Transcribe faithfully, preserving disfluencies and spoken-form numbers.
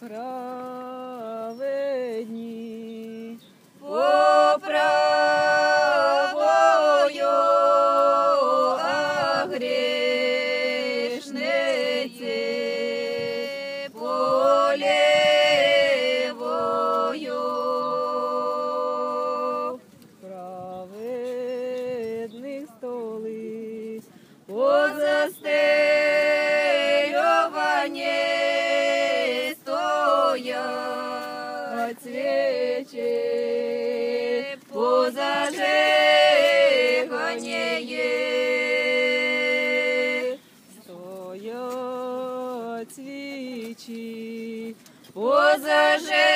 праведні, по правою, а грешниці по лівою. праведних столи, Позастелювані стоять свічі, позажигані є. стоять свічі, Позажигані